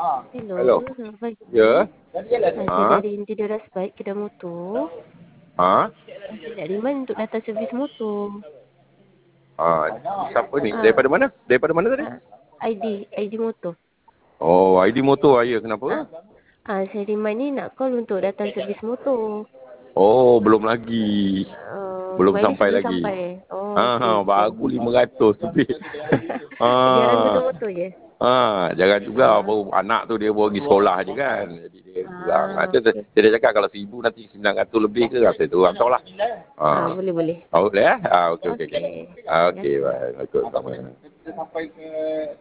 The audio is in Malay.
Hello, Hello. selamat pagi. Ya. Saya Ha? dari Interior Rasbike, kedai motor. Ha? Saya nak remind untuk datang servis motor. Ha, siapa ni? Ah, Daripada mana? Daripada mana tadi? ID motor. Oh, ID motor ayah kenapa? Saya remind ni nak call untuk datang servis motor. Oh, belum lagi. Belum Remind ni sampai sebelum lagi. sampai. Oh, okey, okey. Baru 500 lebih. ha, Jarang guna motor je? jangan juga Ah, baru anak tu dia baru pergi sekolah je kan. Jadi dia kurang. okey. Dia cakap kalau 1,000 nanti 900 lebih ke rasa tu. Tahu lah. Boleh, boleh. Boleh eh? Okey, okey, okey. Okey. Terima Okey, kasih. baik. Assalamualaikum.